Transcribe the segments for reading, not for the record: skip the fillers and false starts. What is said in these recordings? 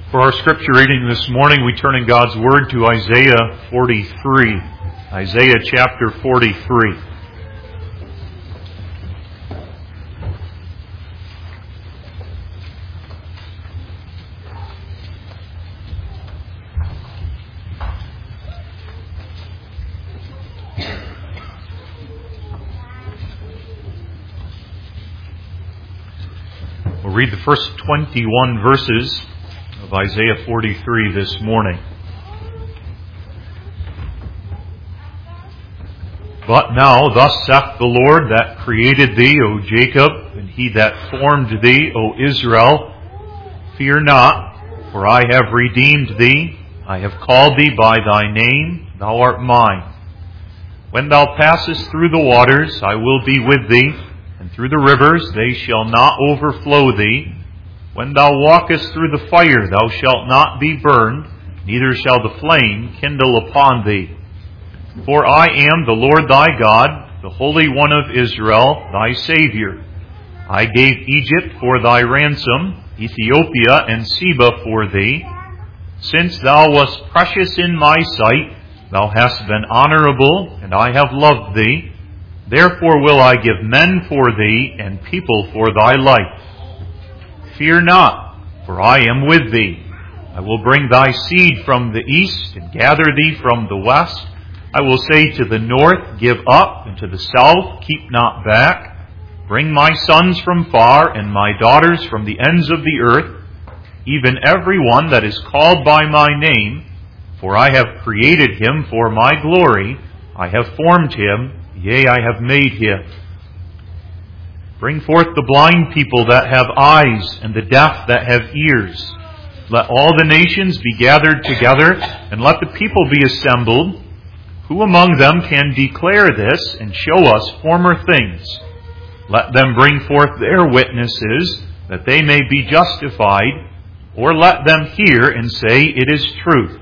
For our scripture reading this morning, we turn in God's Word to Isaiah 43. Isaiah chapter 43. We'll read the first 21 verses of Isaiah 43 this morning. But now, thus saith the Lord that created thee, O Jacob, and he that formed thee, O Israel, fear not, for I have redeemed thee. I have called thee by thy name, thou art mine. When thou passest through the waters, I will be with thee, and through the rivers, they shall not overflow thee. When thou walkest through the fire, thou shalt not be burned, neither shall the flame kindle upon thee. For I am the Lord thy God, the Holy One of Israel, thy Savior. I gave Egypt for thy ransom, Ethiopia and Seba for thee. Since thou wast precious in my sight, thou hast been honorable, and I have loved thee. Therefore will I give men for thee, and people for thy life. Fear not, for I am with thee. I will bring thy seed from the east, and gather thee from the west. I will say to the north, give up, and to the south, keep not back. Bring my sons from far, and my daughters from the ends of the earth, even every one that is called by my name. For I have created him for my glory. I have formed him, yea, I have made him. Bring forth the blind people that have eyes, and the deaf that have ears. Let all the nations be gathered together, and let the people be assembled. Who among them can declare this, and show us former things? Let them bring forth their witnesses, that they may be justified, or let them hear and say, it is truth.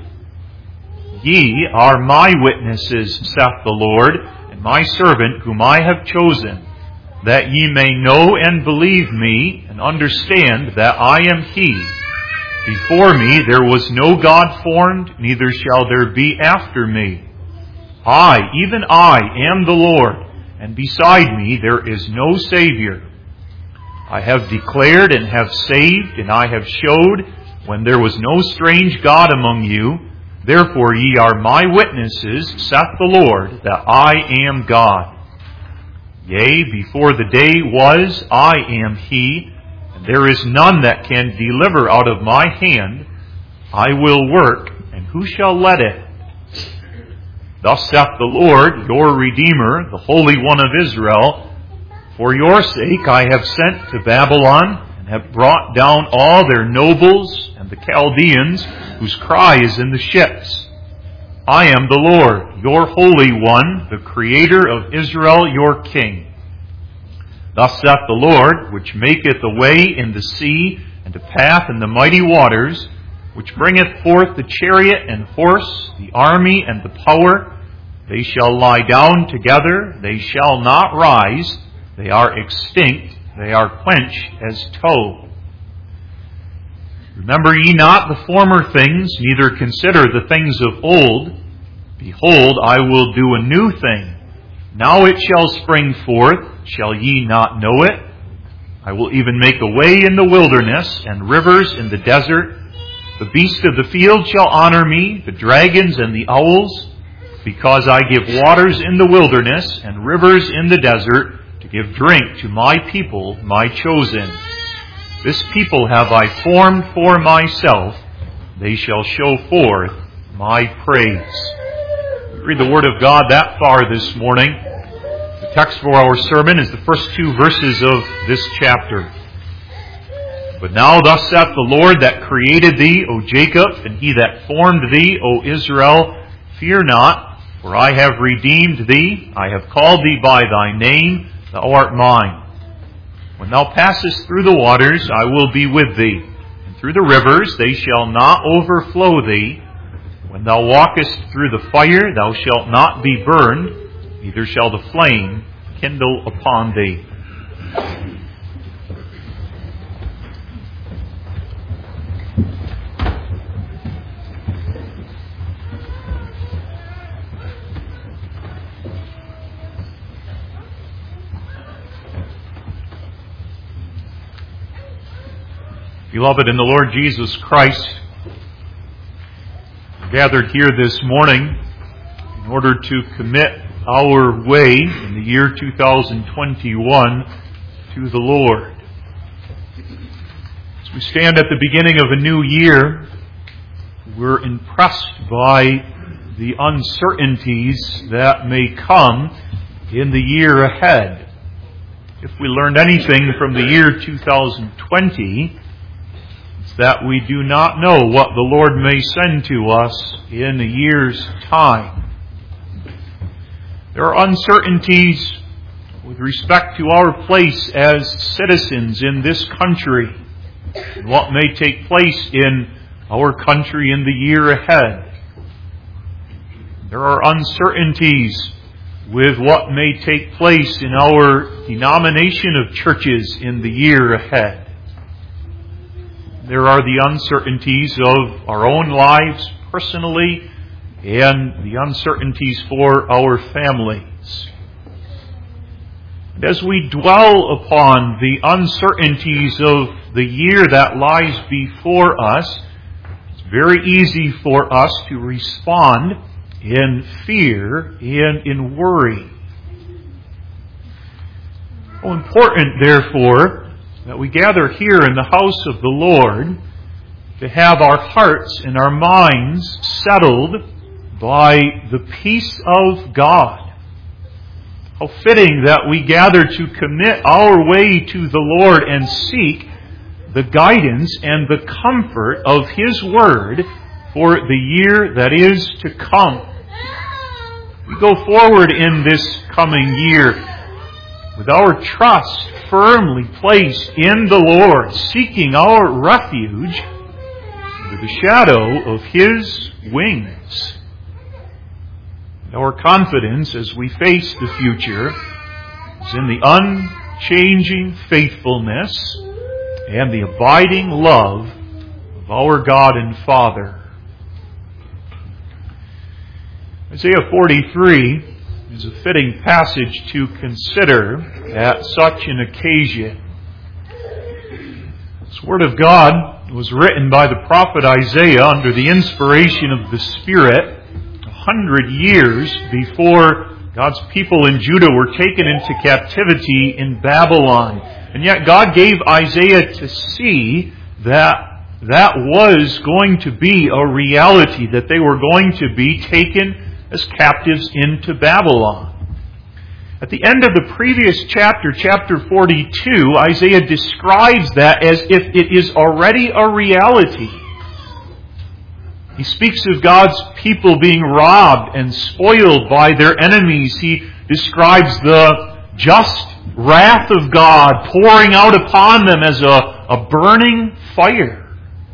Ye are my witnesses, saith the Lord, and my servant whom I have chosen, that ye may know and believe me, and understand that I am He. Before me there was no God formed, neither shall there be after me. I, even I, am the Lord, and beside me there is no Savior. I have declared and have saved, and I have showed, when there was no strange God among you. Therefore ye are my witnesses, saith the Lord, that I am God. Yea, before the day was, I am He, and there is none that can deliver out of my hand. I will work, and who shall let it? Thus saith the Lord, your Redeemer, the Holy One of Israel, for your sake I have sent to Babylon, and have brought down all their nobles and the Chaldeans, whose cry is in the ships. I am the Lord, your Holy One, the Creator of Israel, your King. Thus saith the Lord, which maketh a way in the sea, and a path in the mighty waters, which bringeth forth the chariot and horse, the army and the power. They shall lie down together, they shall not rise, they are extinct, they are quenched as tow. Remember ye not the former things, neither consider the things of old. Behold, I will do a new thing. Now it shall spring forth. Shall ye not know it? I will even make a way in the wilderness, and rivers in the desert. The beasts of the field shall honor me, the dragons and the owls, because I give waters in the wilderness, and rivers in the desert, to give drink to my people, my chosen. This people have I formed for myself. They shall show forth my praise. We read the Word of God that far this morning. The text for our sermon is the first two verses of this chapter. But now thus saith the Lord that created thee, O Jacob, and he that formed thee, O Israel, fear not, for I have redeemed thee. I have called thee by thy name, thou art mine. When thou passest through the waters, I will be with thee, and through the rivers, they shall not overflow thee. When thou walkest through the fire, thou shalt not be burned, neither shall the flame kindle upon thee. Beloved in the Lord Jesus Christ, we're gathered here this morning in order to commit our way in the year 2021 to the Lord. As we stand at the beginning of a new year, we're impressed by the uncertainties that may come in the year ahead. If we learned anything from the year 2020, it's that we do not know what the Lord may send to us in a year's time. There are uncertainties with respect to our place as citizens in this country and what may take place in our country in the year ahead. There are uncertainties with what may take place in our denomination of churches in the year ahead. There are the uncertainties of our own lives personally and the uncertainties for our families. And as we dwell upon the uncertainties of the year that lies before us, it's very easy for us to respond in fear and in worry. How important, therefore, that we gather here in the house of the Lord to have our hearts and our minds settled by the peace of God. How fitting that we gather to commit our way to the Lord and seek the guidance and the comfort of His Word for the year that is to come. We go forward in this coming year with our trust firmly placed in the Lord, seeking our refuge under the shadow of His wings. Our confidence as we face the future is in the unchanging faithfulness and the abiding love of our God and Father. Isaiah 43 is a fitting passage to consider at such an occasion. This Word of God was written by the prophet Isaiah under the inspiration of the Spirit 100 years before God's people in Judah were taken into captivity in Babylon. And yet God gave Isaiah to see that that was going to be a reality, that they were going to be taken as captives into Babylon. At the end of the previous chapter, chapter 42, Isaiah describes that as if it is already a reality. He speaks of God's people being robbed and spoiled by their enemies. He describes the just wrath of God pouring out upon them as a burning fire.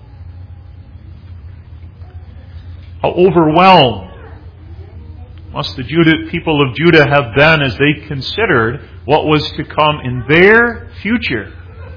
How overwhelmed must the people of Judah have been as they considered what was to come in their future.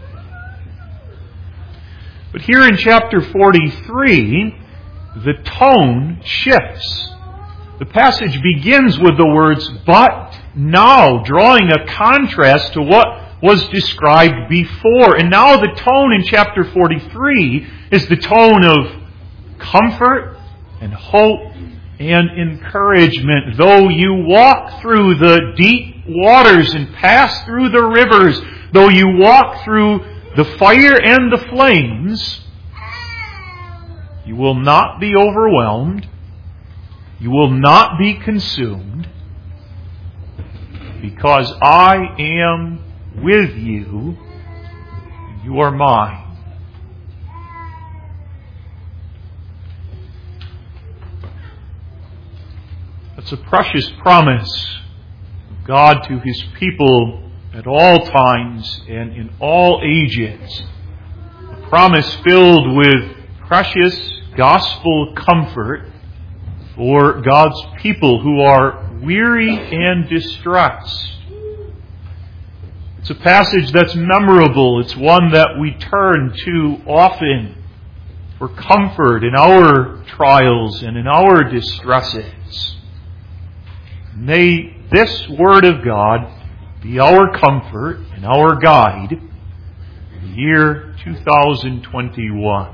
But here in chapter 43, the tone shifts. The passage begins with the words, "but now," drawing a contrast to what was described before. And now the tone in chapter 43 is the tone of comfort and hope and encouragement. Though you walk through the deep waters and pass through the rivers, though you walk through the fire and the flames, you will not be overwhelmed. You will not be consumed, because I am with you. You are mine. It's a precious promise of God to His people at all times and in all ages. A promise filled with precious gospel comfort for God's people who are weary and distressed. It's a passage that's memorable. It's one that we turn to often for comfort in our trials and in our distresses. May this Word of God be our comfort and our guide in the year 2021.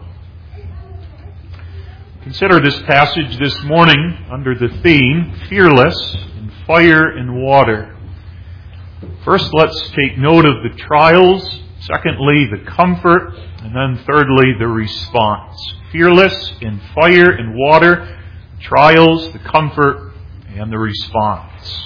Consider this passage this morning under the theme, Fearless in Fire and Water. First, let's take note of the trials. Secondly, the comfort. And then thirdly, the response. Fearless in fire and water, trials, the comfort, and the response.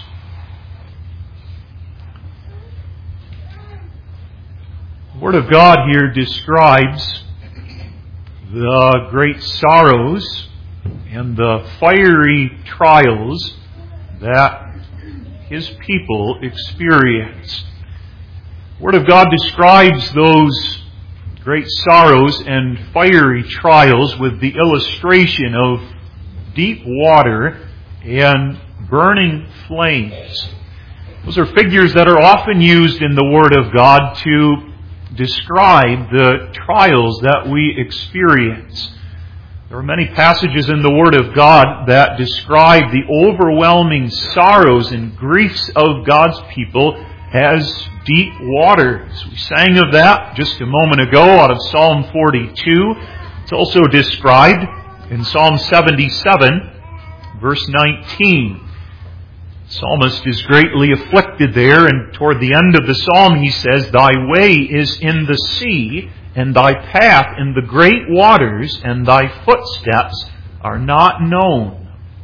The Word of God here describes the great sorrows and the fiery trials that His people experience. The Word of God describes those great sorrows and fiery trials with the illustration of deep water and burning flames. Those are figures that are often used in the Word of God to describe the trials that we experience. There are many passages in the Word of God that describe the overwhelming sorrows and griefs of God's people as deep waters. We sang of that just a moment ago out of Psalm 42. It's also described in Psalm 77, verse 19. The psalmist is greatly afflicted there, and toward the end of the psalm he says, "Thy way is in the sea, and thy path in the great waters, and thy footsteps are not known."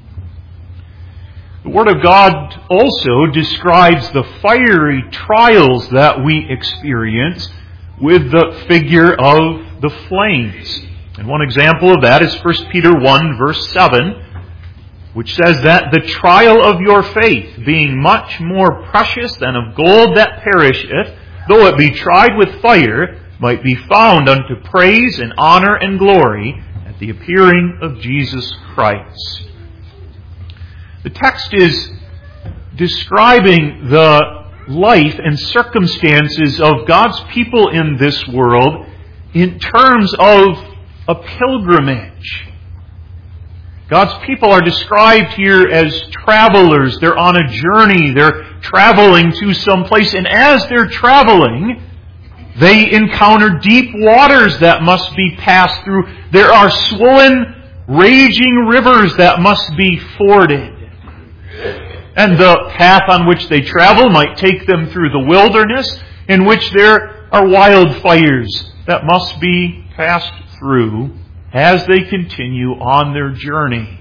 The Word of God also describes the fiery trials that we experience with the figure of the flames. And one example of that is 1 Peter 1, verse 7, which says that the trial of your faith, being much more precious than of gold that perisheth, though it be tried with fire, might be found unto praise and honor and glory at the appearing of Jesus Christ. The text is describing the life and circumstances of God's people in this world in terms of a pilgrimage. God's people are described here as travelers. They're on a journey. They're traveling to some place. And as they're traveling, they encounter deep waters that must be passed through. There are swollen, raging rivers that must be forded. And the path on which they travel might take them through the wilderness, in which there are wildfires that must be passed through as they continue on their journey.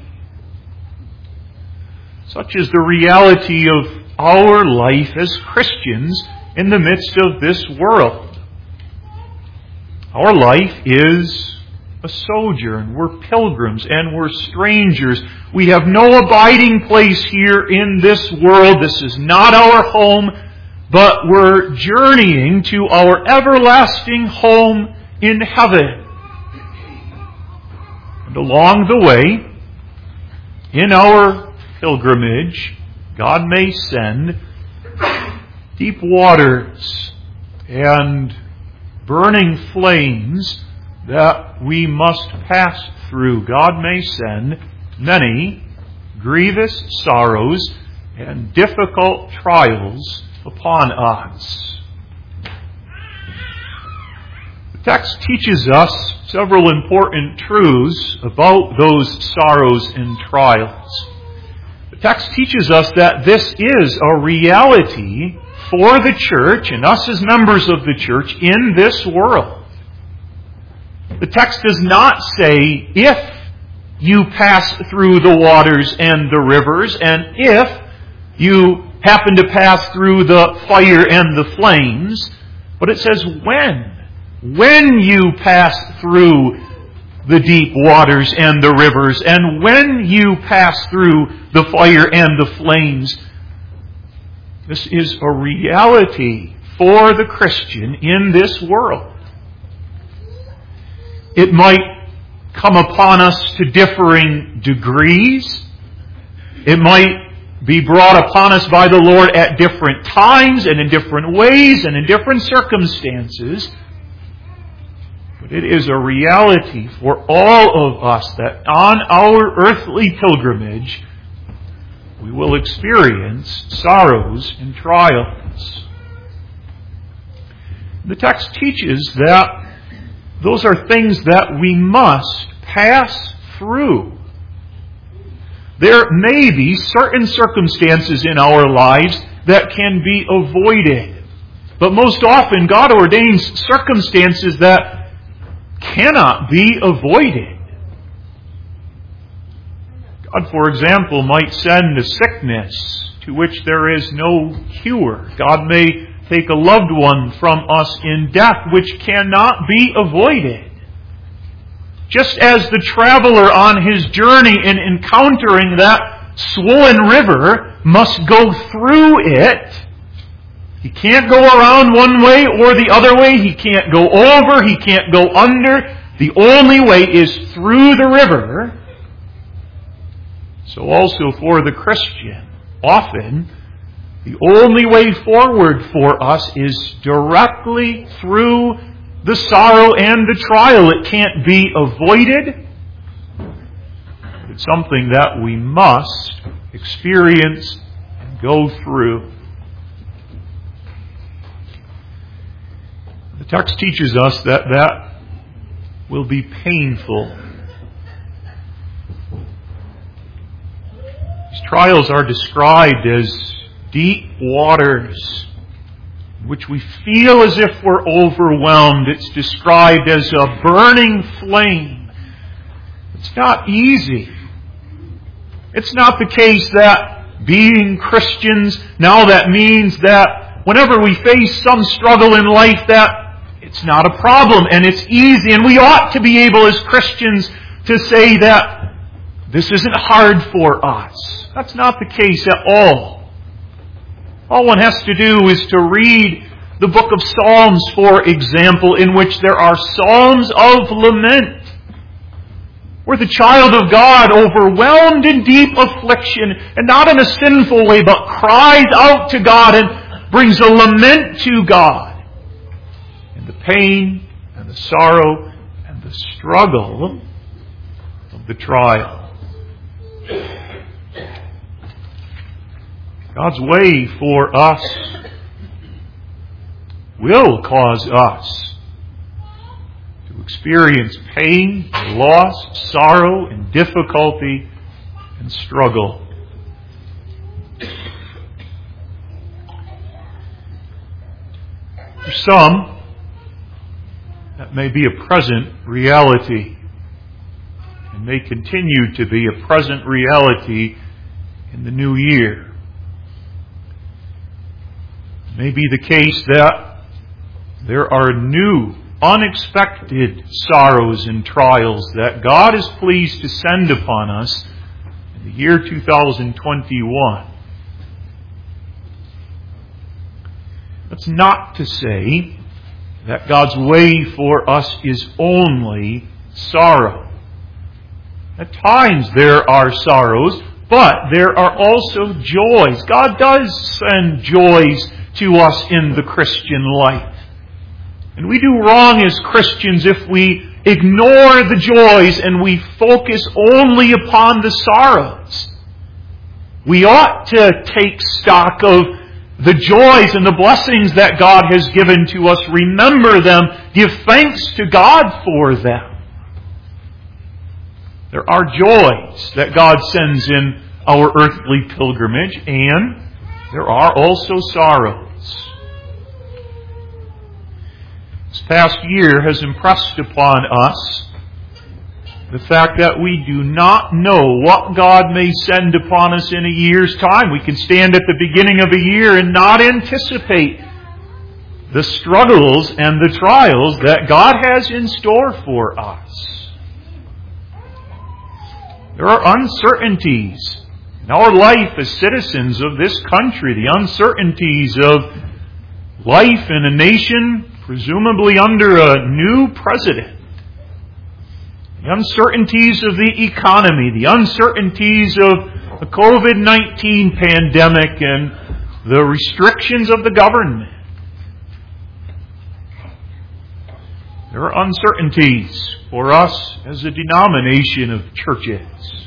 Such is the reality of our life as Christians in the midst of this world. Our life is a sojourn. We're pilgrims and we're strangers. We have no abiding place here in this world. This is not our home, but we're journeying to our everlasting home in heaven. And along the way, in our pilgrimage, God may send deep waters and burning flames that we must pass through. God may send many grievous sorrows and difficult trials upon us. The text teaches us several important truths about those sorrows and trials. The text teaches us that this is a reality for the church and us as members of the church in this world. The text does not say if you pass through the waters and the rivers, and if you happen to pass through the fire and the flames, but it says when. When you pass through the deep waters and the rivers, and when you pass through the fire and the flames. This is a reality for the Christian in this world. It might come upon us to differing degrees. It might be brought upon us by the Lord at different times and in different ways and in different circumstances. But it is a reality for all of us that on our earthly pilgrimage we will experience sorrows and trials. The text teaches that those are things that we must pass through. There may be certain circumstances in our lives that can be avoided. But most often, God ordains circumstances that cannot be avoided. God, for example, might send a sickness to which there is no cure. God may take a loved one from us in death, which cannot be avoided. Just as the traveler on his journey in encountering that swollen river must go through it, he can't go around one way or the other way. He can't go over. He can't go under. The only way is through the river. So also for the Christian, often the only way forward for us is directly through the sorrow and the trial. It can't be avoided. It's something that we must experience and go through. The text teaches us that that will be painful. These trials are described as deep waters in which we feel as if we're overwhelmed. It's described as a burning flame. It's not easy. It's not the case that being Christians, now that means that whenever we face some struggle in life, that it's not a problem and it's easy, and we ought to be able as Christians to say that this isn't hard for us. That's not the case at all. All one has to do is to read the book of Psalms, for example, in which there are psalms of lament, where the child of God, overwhelmed in deep affliction, and not in a sinful way, but cries out to God and brings a lament to God. And the pain and the sorrow and the struggle of the trial. God's way for us will cause us to experience pain, loss, sorrow, and difficulty and struggle. For some, that may be a present reality and may continue to be a present reality in the new year. It may be the case that there are new, unexpected sorrows and trials that God is pleased to send upon us in the year 2021. That's not to say that God's way for us is only sorrow. At times there are sorrows, but there are also joys. God does send joys to us in the Christian life. And we do wrong as Christians if we ignore the joys and we focus only upon the sorrows. We ought to take stock of the joys and the blessings that God has given to us. Remember them. Give thanks to God for them. There are joys that God sends in our earthly pilgrimage, and there are also sorrows. This past year has impressed upon us the fact that we do not know what God may send upon us in a year's time. We can stand at the beginning of a year and not anticipate the struggles and the trials that God has in store for us. There are uncertainties in our life as citizens of this country, the uncertainties of life in a nation presumably under a new president. The uncertainties of the economy, the uncertainties of the COVID-19 pandemic and the restrictions of the government. There are uncertainties for us as a denomination of churches.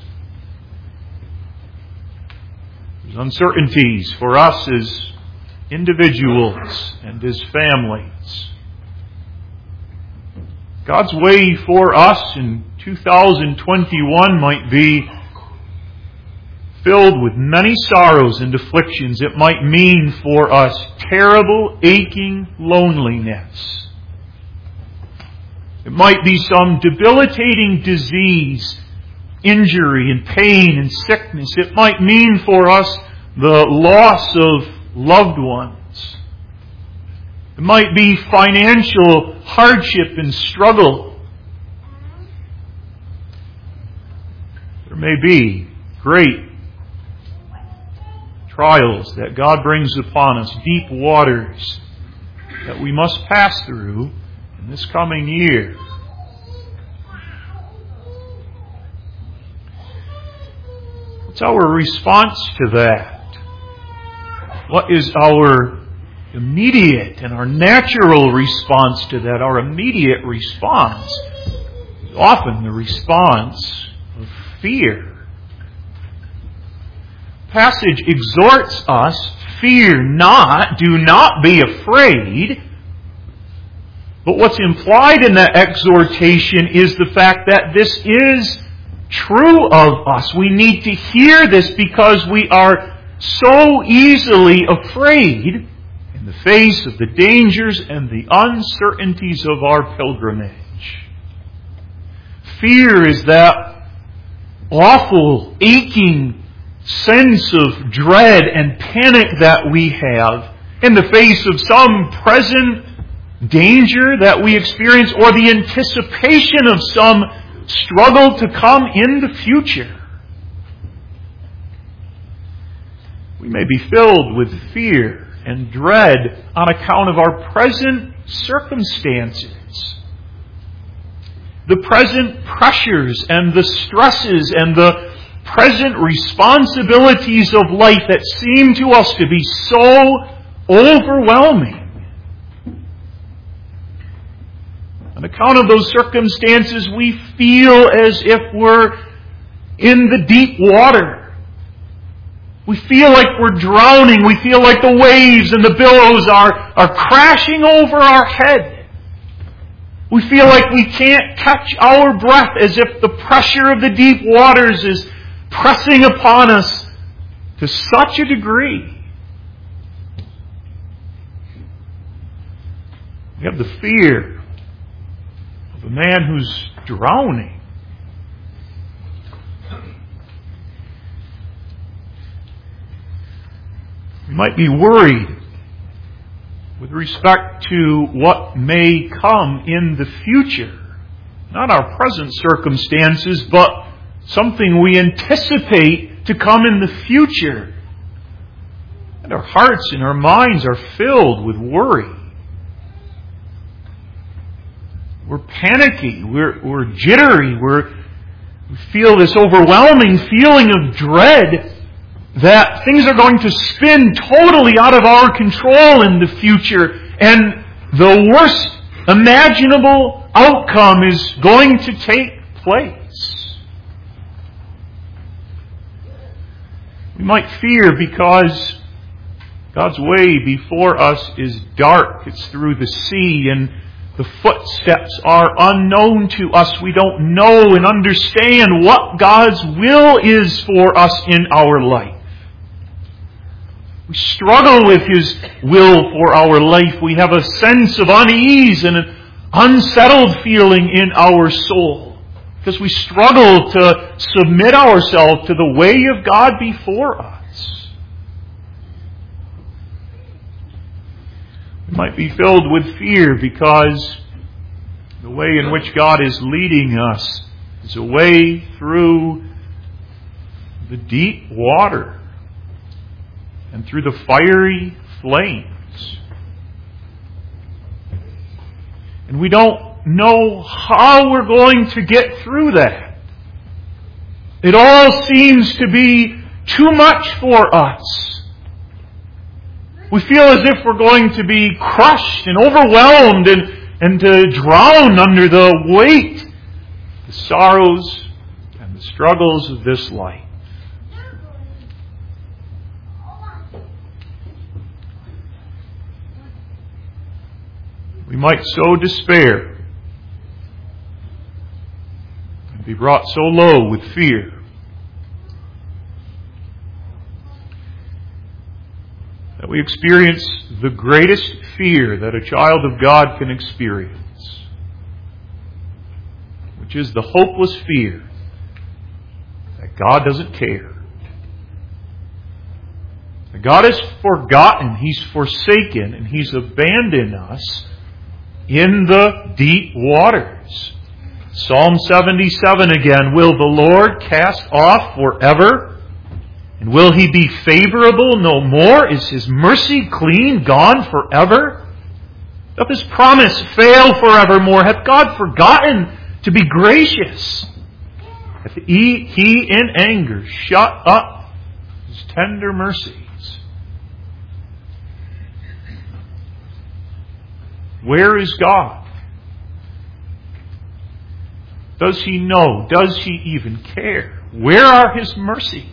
There's uncertainties for us as individuals and as families. God's way for us in 2021 might be filled with many sorrows and afflictions. It might mean for us terrible, aching loneliness. It might be some debilitating disease, injury and pain and sickness. It might mean for us the loss of loved ones. It might be financial hardship and struggle. There may be great trials that God brings upon us, deep waters that we must pass through in this coming year. What's our response to that? What is our immediate and our natural response to that? Our immediate response is often the response of fear. The passage exhorts us, fear not, do not be afraid. But what's implied in that exhortation is the fact that this is true of us. We need to hear this because we are so easily afraid in the face of the dangers and the uncertainties of our pilgrimage. Fear is that awful, aching sense of dread and panic that we have in the face of some present danger that we experience or the anticipation of some struggle to come in the future. We may be filled with fear and dread on account of our present circumstances, the present pressures and the stresses and the present responsibilities of life that seem to us to be so overwhelming. On account of those circumstances, we feel as if we're in the deep water. We feel like we're drowning. We feel like the waves and the billows are crashing over our head. We feel like we can't catch our breath, as if the pressure of the deep waters is pressing upon us to such a degree. We have the fear of a man who's drowning. We might be worried with respect to what may come in the future. Not our present circumstances, but something we anticipate to come in the future. And our hearts and our minds are filled with worry. We're panicky. We're jittery. We feel this overwhelming feeling of dread that things are going to spin totally out of our control in the future, and the worst imaginable outcome is going to take place. We might fear because God's way before us is dark. It's through the sea, and the footsteps are unknown to us. We don't know and understand what God's will is for us in our life. We struggle with His will for our life. We have a sense of unease and an unsettled feeling in our soul because we struggle to submit ourselves to the way of God before us. We might be filled with fear because the way in which God is leading us is a way through the deep water and through the fiery flames. And we don't know how we're going to get through that. It all seems to be too much for us. We feel as if we're going to be crushed and overwhelmed and to drown under the weight, the sorrows and the struggles of this life. We might so despair be brought so low with fear that we experience the greatest fear that a child of God can experience, which is the hopeless fear that God doesn't care. That God has forgotten, He's forsaken, and He's abandoned us in the deep waters. Psalm 77 again, will the Lord cast off forever? And will He be favorable no more? Is His mercy clean, gone forever? Doth His promise fail forevermore? Hath God forgotten to be gracious? Hath He in anger shut up His tender mercies? Where is God? Does He know? Does He even care? Where are His mercies?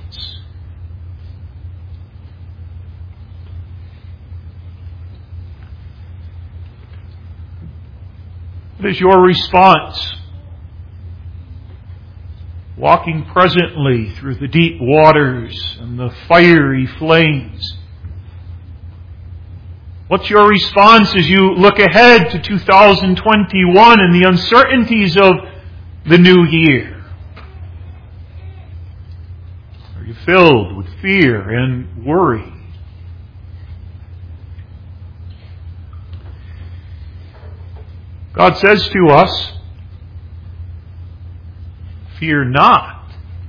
What is your response? Walking presently through the deep waters and the fiery flames. What's your response as you look ahead to 2021 and the uncertainties of the new year? Are you filled with fear and worry? God says to us, fear not.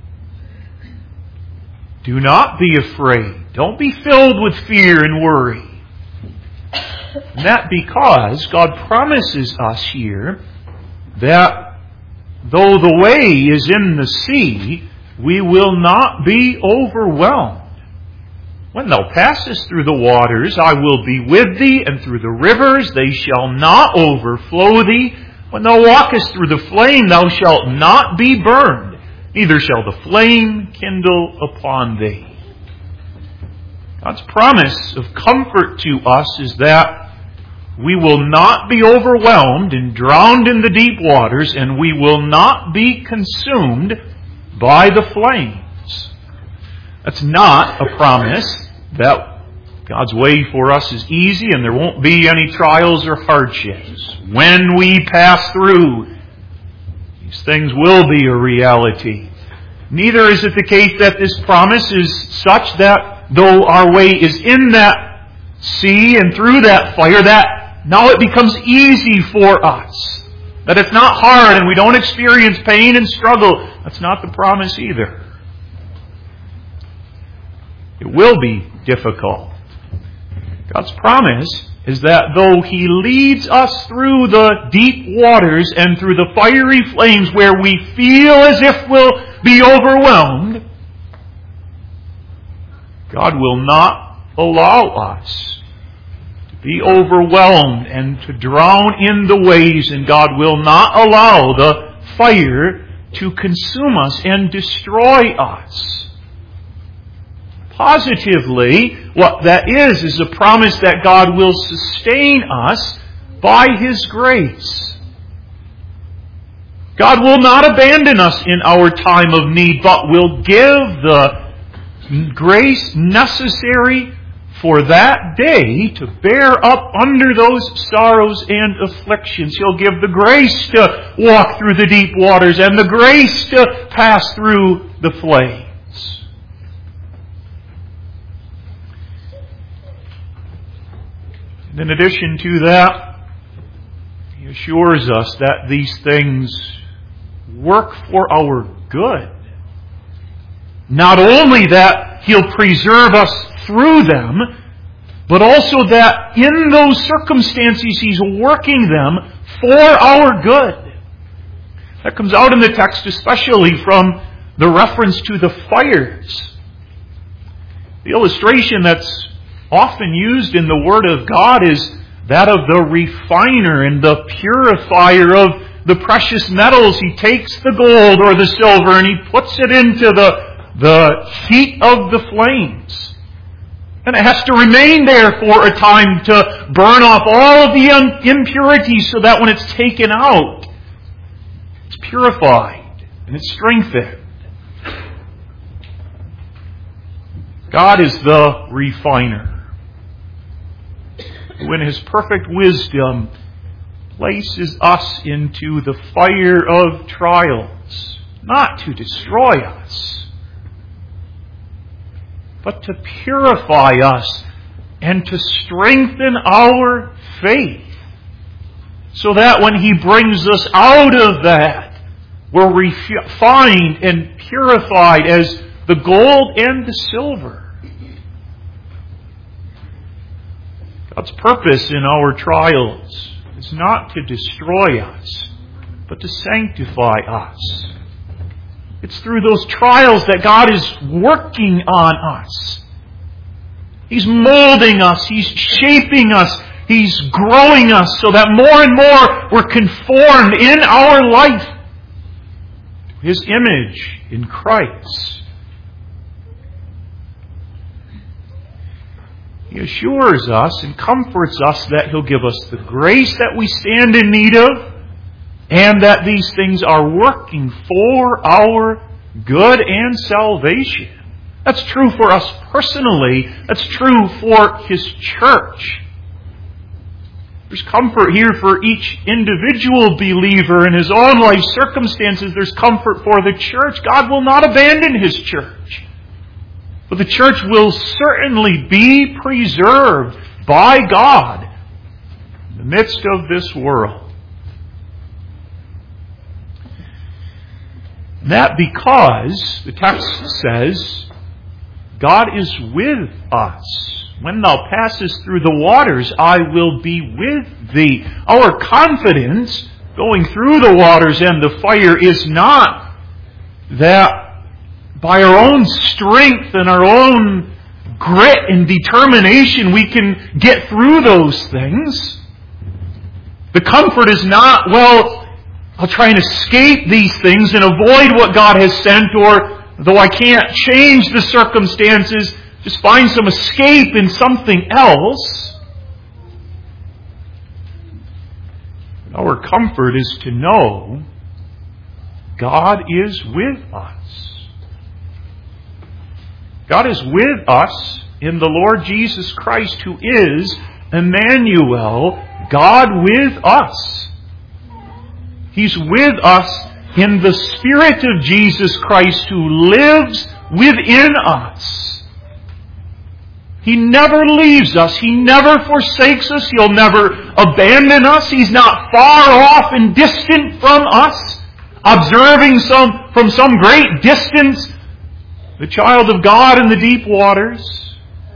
Do not be afraid. Don't be filled with fear and worry. And that because God promises us here that though the way is in the sea, we will not be overwhelmed. When thou passest through the waters, I will be with thee, and through the rivers, they shall not overflow thee. When thou walkest through the flame, thou shalt not be burned, neither shall the flame kindle upon thee. God's promise of comfort to us is that we will not be overwhelmed and drowned in the deep waters, and we will not be consumed by the flames. That's not a promise that God's way for us is easy and there won't be any trials or hardships. When we pass through, these things will be a reality. Neither is it the case that this promise is such that though our way is in that sea and through that fire, that now it becomes easy for us. That it's not hard and we don't experience pain and struggle. That's not the promise either. It will be difficult. God's promise is that though He leads us through the deep waters and through the fiery flames where we feel as if we'll be overwhelmed, God will not allow us to be overwhelmed and to drown in the waves, and God will not allow the fire to consume us and destroy us. Positively, what that is a promise that God will sustain us by His grace. God will not abandon us in our time of need, but will give the grace necessary for that day to bear up under those sorrows and afflictions. He'll give the grace to walk through the deep waters and the grace to pass through the flames. In addition to that, He assures us that these things work for our good. Not only that He'll preserve us through them, but also that in those circumstances He's working them for our good. That comes out in the text especially from the reference to the fires. The illustration that's often used in the Word of God is that of the refiner and the purifier of the precious metals. He takes the gold or the silver and he puts it into the heat of the flames. And it has to remain there for a time to burn off all of the impurities so that when it's taken out, it's purified. and it's strengthened. God is the refiner, who in His perfect wisdom places us into the fire of trials, not to destroy us, but to purify us and to strengthen our faith, so that when He brings us out of that, we're refined and purified as the gold and the silver. God's purpose in our trials is not to destroy us, but to sanctify us. It's through those trials that God is working on us. He's molding us. He's shaping us. He's growing us so that more and more we're conformed in our life to His image in Christ. He assures us and comforts us that He'll give us the grace that we stand in need of, and that these things are working for our good and salvation. That's true for us personally. That's true for His church. There's comfort here for each individual believer in his own life circumstances. There's comfort for the church. God will not abandon His church. But the church will certainly be preserved by God in the midst of this world. And that because, the text says, God is with us. When thou passest through the waters, I will be with thee. Our confidence going through the waters and the fire is not that by our own strength and our own grit and determination we can get through those things. The comfort is not, well, I'll try and escape these things and avoid what God has sent, or though I can't change the circumstances, just find some escape in something else. Our comfort is to know God is with us. God is with us in the Lord Jesus Christ, who is Emmanuel, God with us. He's with us in the Spirit of Jesus Christ, who lives within us. He never leaves us. He never forsakes us. He'll never abandon us. He's not far off and distant from us, observing from some great distance the child of God in the deep waters.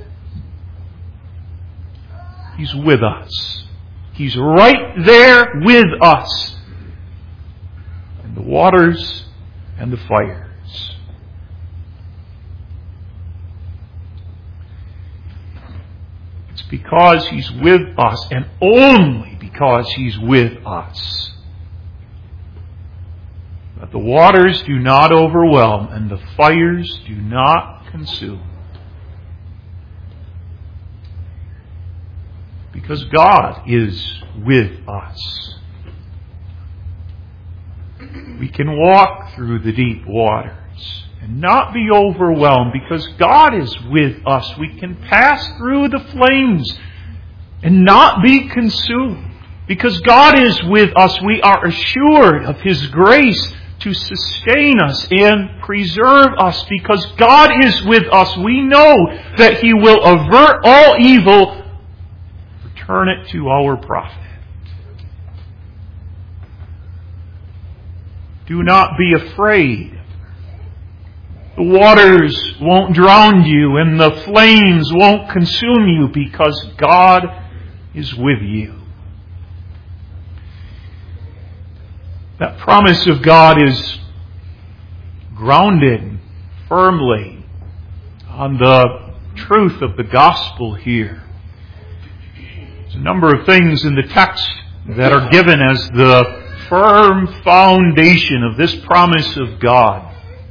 He's with us. He's right there with us in the waters and the fires. It's because He's with us, and only because He's with us, that the waters do not overwhelm and the fires do not consume. Because God is with us, we can walk through the deep waters and not be overwhelmed. Because God is with us, we can pass through the flames and not be consumed. Because God is with us, we are assured of His grace to sustain us and preserve us. Because God is with us, we know that He will avert all evil, return it to our profit. Do not be afraid. The waters won't drown you and the flames won't consume you, because God is with you. That promise of God is grounded firmly on the truth of the gospel here. There's a number of things in the text that are given as the firm foundation of this promise of God.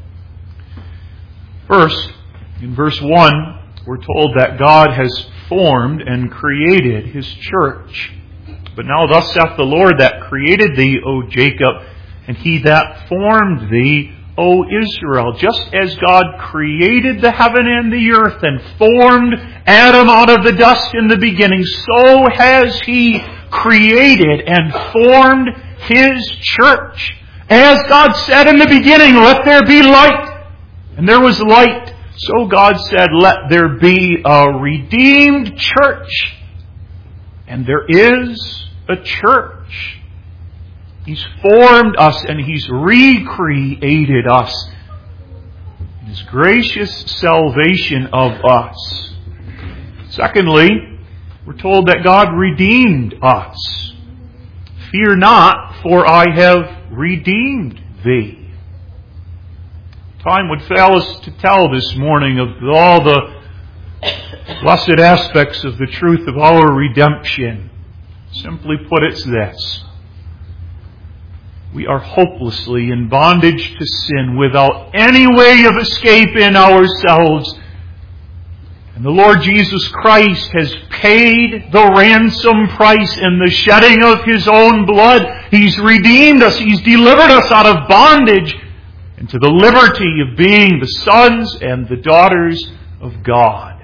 First, in verse 1, we're told that God has formed and created His church. But now thus saith the Lord that created thee, O Jacob, and He that formed thee, O Israel. Just as God created the heaven and the earth and formed Adam out of the dust in the beginning, so has He created and formed His church. As God said in the beginning, let there be light. And there was light. So God said, let there be a redeemed church. And there is a church. He's formed us and He's recreated us in His gracious salvation of us. Secondly, we're told that God redeemed us. Fear not, for I have redeemed thee. Time would fail us to tell this morning of all the blessed aspects of the truth of our redemption. Simply put, it's this. We are hopelessly in bondage to sin without any way of escape in ourselves. And the Lord Jesus Christ has paid the ransom price in the shedding of His own blood. He's redeemed us. He's delivered us out of bondage into the liberty of being the sons and the daughters of God.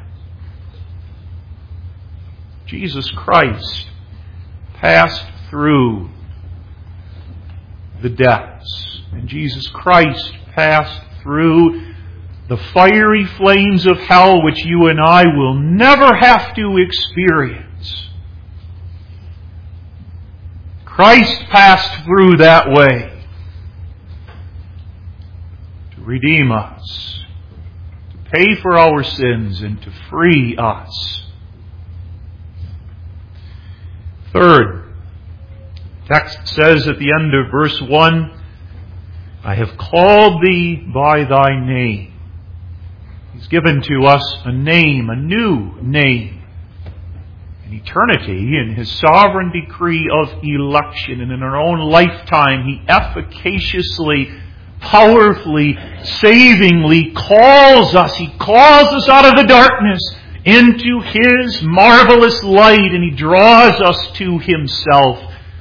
Jesus Christ passed through the depths, and Jesus Christ passed through the fiery flames of hell which you and I will never have to experience. Christ passed through that way to redeem us, to pay for our sins, and to free us. Third, the text says at the end of verse 1, I have called thee by thy name. He's given to us a name, a new name. In eternity, in His sovereign decree of election, and in our own lifetime, He efficaciously, powerfully, savingly calls us. He calls us out of the darkness into His marvelous light, and He draws us to Himself.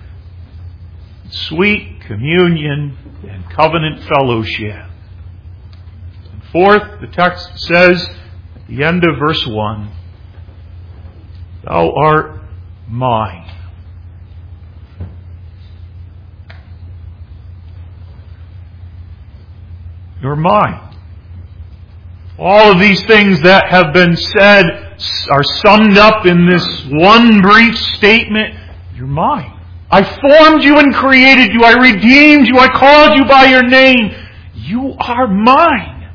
Sweet communion and covenant fellowship. And fourth, the text says at the end of verse 1, Thou art mine. You're mine. All of these things that have been said are summed up in this one brief statement. You're mine. I formed you and created you. I redeemed you. I called you by your name. You are mine.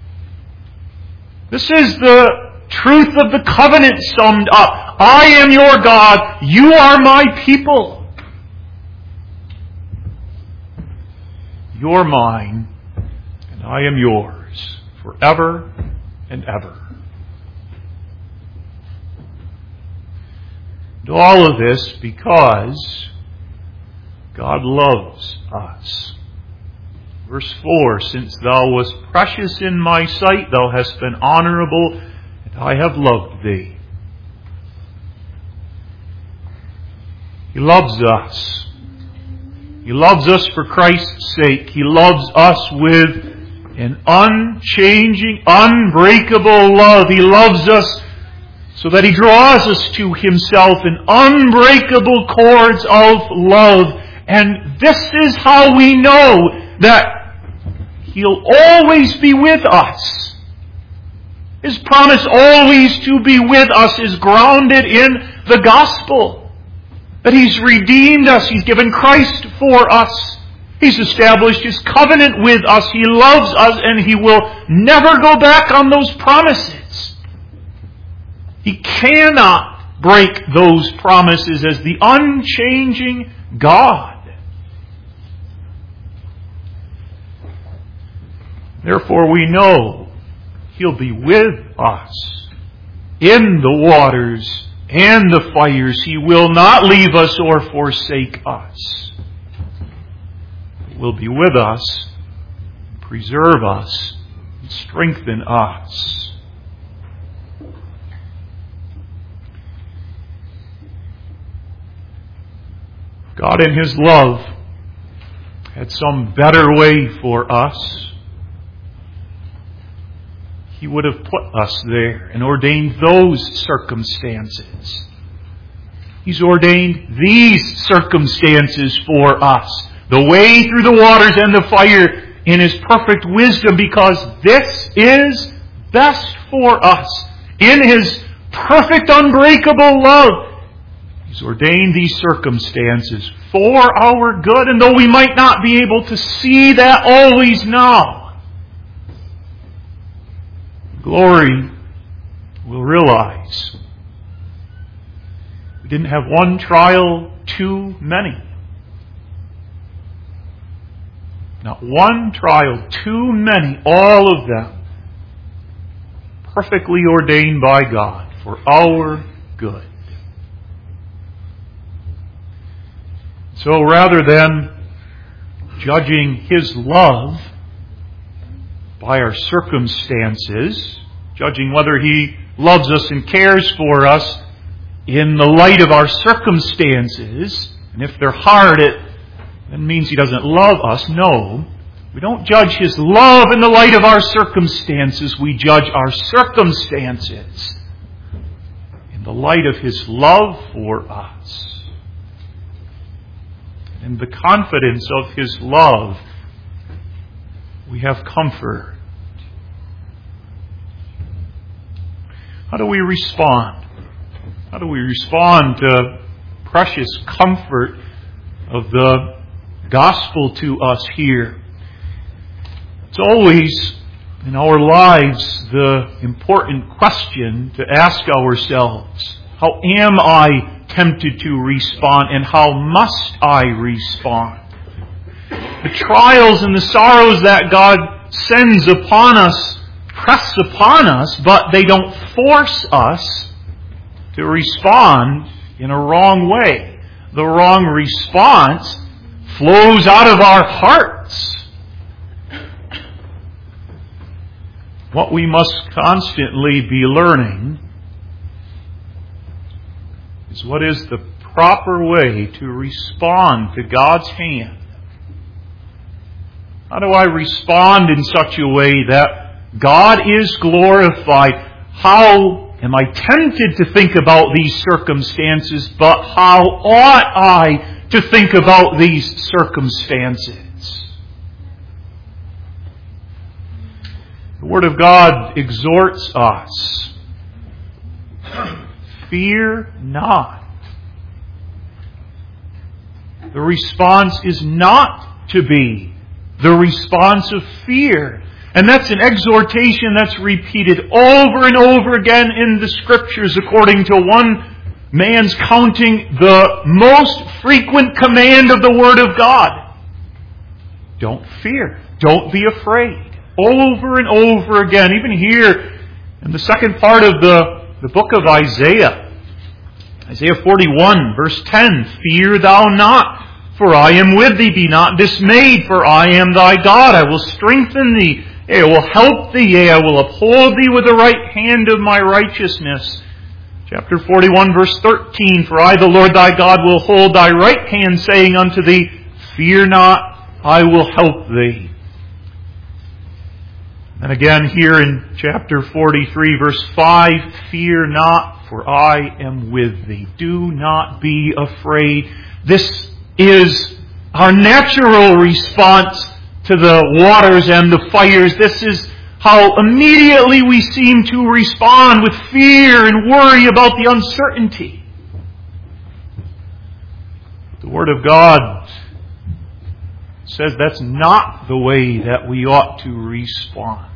This is the truth of the covenant summed up. I am your God. You are my people. You're mine, and I am yours forever and ever. And all of this because God loves us. Verse 4, Since thou wast precious in my sight, thou hast been honorable, and I have loved thee. He loves us. He loves us for Christ's sake. He loves us with an unchanging, unbreakable love. He loves us so that He draws us to Himself in unbreakable cords of love. And this is how we know that He'll always be with us. His promise always to be with us is grounded in the gospel. That He's redeemed us. He's given Christ for us. He's established His covenant with us. He loves us, and He will never go back on those promises. He cannot break those promises as the unchanging God. Therefore we know He'll be with us in the waters and the fires. He will not leave us or forsake us. He will be with us, preserve us, and strengthen us. God in His love had some better way for us, He would have put us there and ordained those circumstances. He's ordained these circumstances for us. The way through the waters and the fire in His perfect wisdom, because this is best for us. In His perfect, unbreakable love, He's ordained these circumstances for our good. And though we might not be able to see that always now, glory will realize we didn't have one trial too many. Not one trial too many, all of them perfectly ordained by God for our good. So rather than judging His love by our circumstances, judging whether He loves us and cares for us in the light of our circumstances, and if they're hard, it means He doesn't love us. No, we don't judge His love in the light of our circumstances. We judge our circumstances in the light of His love for us. In the confidence of His love, we have comfort. How do we respond? How do we respond to precious comfort of the gospel to us here? It's always in our lives the important question to ask ourselves: how am I tempted to respond, and how must I respond? The trials and the sorrows that God sends upon us press upon us, but they don't force us to respond in a wrong way. The wrong response flows out of our hearts. What we must constantly be learning is what is the proper way to respond to God's hand. How do I respond in such a way that God is glorified? How am I tempted to think about these circumstances, but how ought I to think about these circumstances? The Word of God exhorts us: fear not. The response is not to be the response of fear. And that's an exhortation that's repeated over and over again in the Scriptures, according to one man's counting, the most frequent command of the Word of God. Don't fear. Don't be afraid. Over and over again. Even here in the second part of the book of Isaiah, Isaiah 41, verse 10, fear thou not, for I am with thee. Be not dismayed, for I am thy God. I will strengthen thee. I will help thee. Yea, I will uphold thee with the right hand of my righteousness. Chapter 41, verse 13, for I, the Lord thy God, will hold thy right hand, saying unto thee, fear not, I will help thee. And again here in chapter 43, verse 5, fear not, for I am with thee. Do not be afraid. This is our natural response to the waters and the fires. This is how immediately we seem to respond, with fear and worry about the uncertainty. The Word of God says that's not the way that we ought to respond.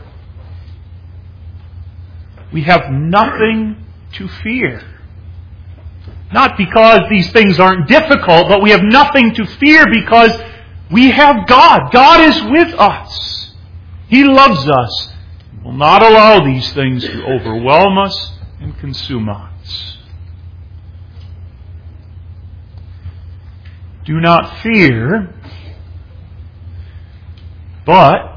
We have nothing to fear. Not because these things aren't difficult, but we have nothing to fear because we have God. God is with us. He loves us. He will not allow these things to overwhelm us and consume us. Do not fear, but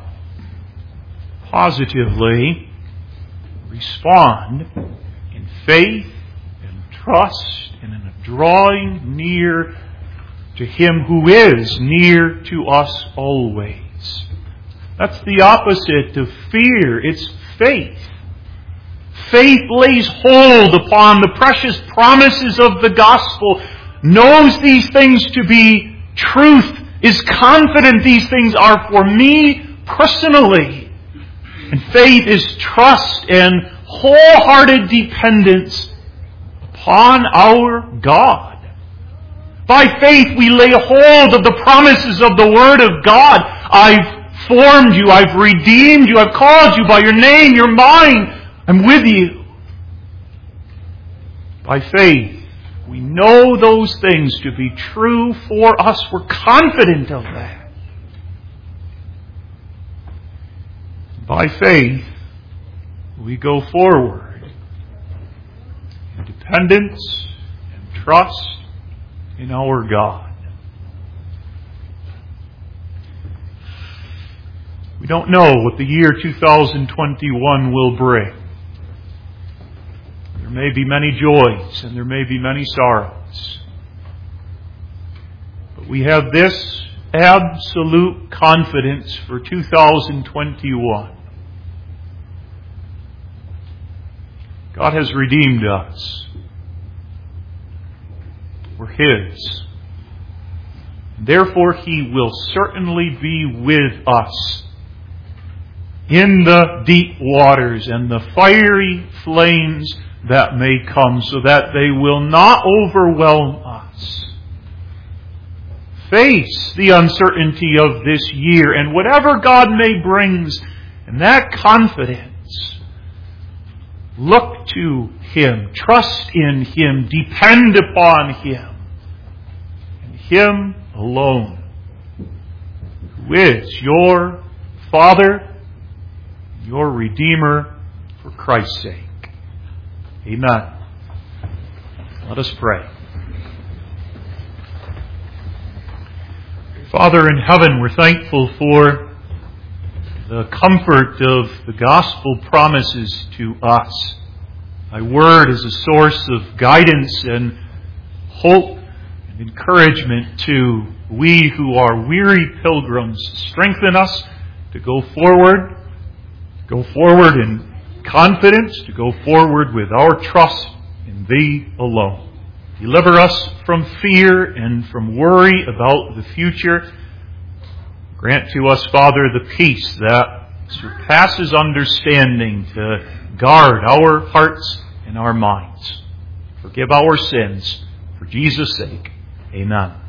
positively respond in faith and trust and in a drawing near to Him who is near to us always. That's the opposite of fear. It's faith. Faith lays hold upon the precious promises of the gospel, knows these things to be truth, is confident these things are for me personally. And faith is trust and wholehearted dependence upon our God. By faith we lay hold of the promises of the Word of God. I've formed you, I've redeemed you, I've called you by your name, you're mine, I'm with you. By faith we know those things to be true for us. We're confident of that. By faith we go forward in dependence and trust in our God. We don't know what the year 2021 will bring. There may be many joys and there may be many sorrows. But we have this absolute confidence for 2021. God has redeemed us. We're His. Therefore, He will certainly be with us in the deep waters and the fiery flames that may come, so that they will not overwhelm us. Face the uncertainty of this year and whatever God may bring, and that confidence. Look to Him, trust in Him, depend upon Him, and Him alone, who is your Father, your Redeemer, for Christ's sake. Amen. Let us pray. Father in heaven, we're thankful for the comfort of the gospel promises to us. Thy word is a source of guidance and hope and encouragement to we who are weary pilgrims. Strengthen us to go forward in confidence, to go forward with our trust in Thee alone. Deliver us from fear and from worry about the future. Grant to us, Father, the peace that surpasses understanding to guard our hearts and our minds. Forgive our sins for Jesus' sake. Amen.